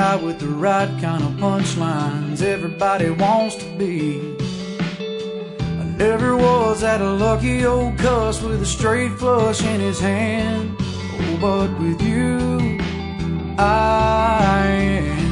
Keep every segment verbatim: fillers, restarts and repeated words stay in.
guy with the right kind of punchlines everybody wants to be. I never was that lucky old cuss with a straight flush in his hand. Oh, but with you, I am.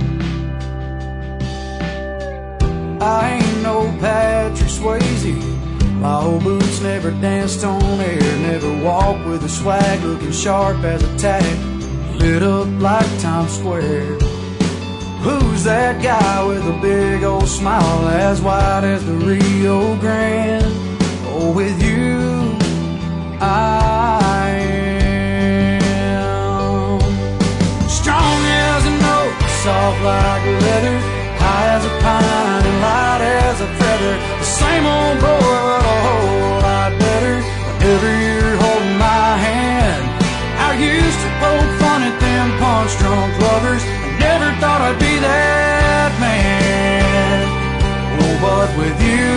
I ain't no Patrick Swayze. My old boots never danced on air, never walked with a swag looking sharp as a tack, lit up like Times Square. Who's that guy with a big old smile as wide as the Rio Grande? Oh, with you, I am. Strong as an oak, soft like leather, high as a pine and light as a feather. The same old boy, but a whole lot better. Whenever you're holding my hand, I used to poke fun at them punch-drunk lovers. I never thought I'd be that man. Oh, but with you,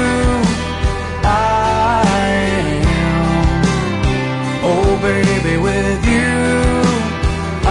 I am. Oh, baby, with you, I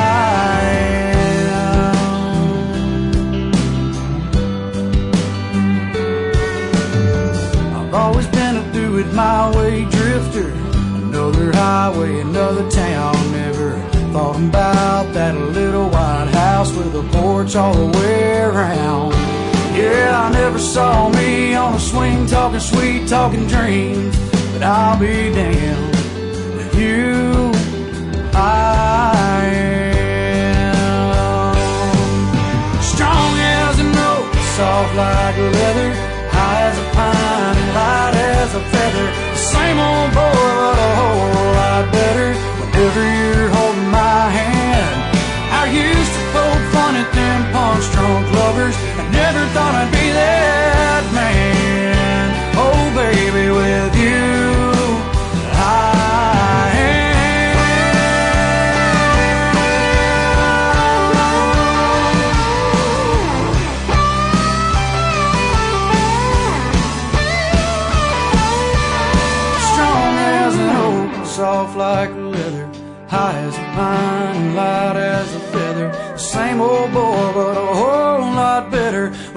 am. I've always been a do-it-my-way drifter. Another highway, another town. Never thought about that little white house with a porch all the way around. Yeah, I never saw me on a swing talking sweet, talking dreams. But I'll be damned, with you, I am. Strong as an oak, soft like leather, high as a pine and light as a feather. Same old boy, but a whole lot better. Whenever you're holding my hand, I used to poke fun at them punch-drunk lovers. I never thought I'd be that man. Oh, baby, with you, I soft like leather, high as a pine and light as a feather. Same old boy, but a whole lot better.